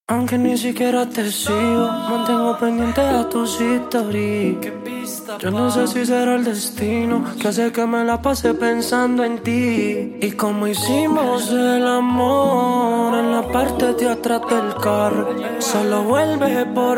Aunque ni siquiera te sigo, mantengo pendiente a tus historias. Yo no sé si será el destino que hace que me la pase pensando en ti. Y como hicimos el amor en la parte de atrás del carro. Solo vuelve por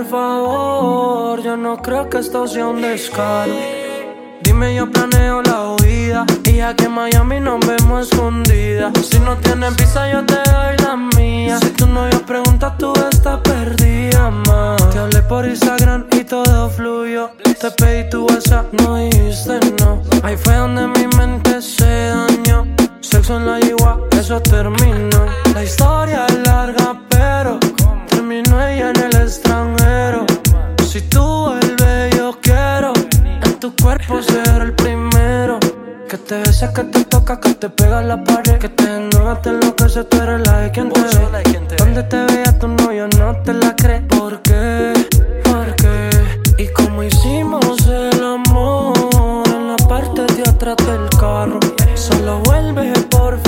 favor, yo no creo que esto sea un descaro. Dime, yo planeo la huida y aquí en Miami nos vemos escondidas. Si no tienes visa yo te doy la mía. Si tu novio pregunta tú estás perdida, ma. Te hablé por Instagram y todo fluyó. Te pedí tu WhatsApp, no dijiste no. Ahí fue donde mi mente se dañó. Sexo en la yigua, eso terminó. La historia es larga pero terminó ella en el extranjero. Si tú vuelves yo quiero en tu cuerpo ser el primero. Que te besa, que te toca, que te pega en la pared. Que te desnuda, te enloquece, tú eres la de quien te ve. Donde te vea tu novio no te la cree. ¿Por qué? ¿Por qué? Y como hicimos el amor en la parte de atrás del carro. Solo vuelve por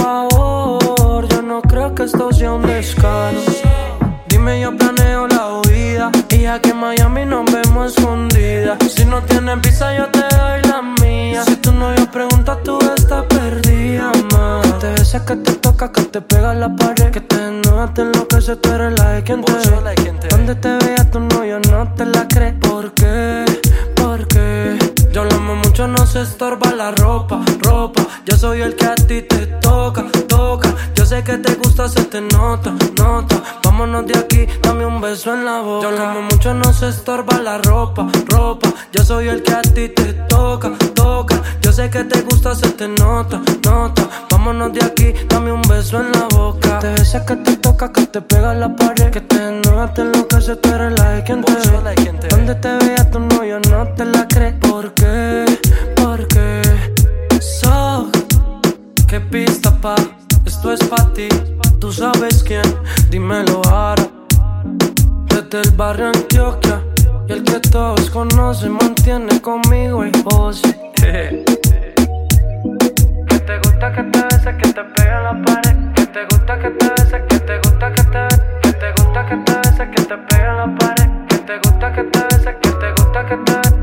favor, yo no creo que esto sea un descaro. Dime, yo planeo la huida y aquí en Miami nos vemos escondidas. Si no tienes visa yo te doy la mía. Si tu novio pregunta tú estás perdida, ma. Que te besa, que te toca, que te pega en la pared. Que te desnuda, te enloquece, tú eres la de quien te ve. Donde te vea tu novio no te la cree. ¿Por qué? ¿Por qué? Yo lo amo mucho, no se estorba la ropa. Yo soy el que a ti te toca. Yo sé que te gusta, se te nota. Vámonos de aquí, dame un beso en la boca. Yo lo amo mucho, no se estorba la ropa. Yo soy el que a ti te toca. Yo sé que te gusta, se te nota. Vámonos de aquí, dame un beso en la boca. Te besa, que te toca, que te pega en la pared. Que te desnuda, te enloquece, tú eres la de quien te ve. Donde te vea tu novio no te la cree. ¿Por qué? ¿Por qué? ¿Qué pista pa? Esto es pa' ti. Tú sabes quién, dímelo ahora. Desde el barrio Antioquia y el que todos conocen mantiene conmigo y vos. Que te gusta que te bese, que te pegue en la pared. Que te gusta que te bese, que te gusta que te bese. Que te gusta que te bese, que te pegue en la pared. Que te gusta que te bese, que te gusta que te bese.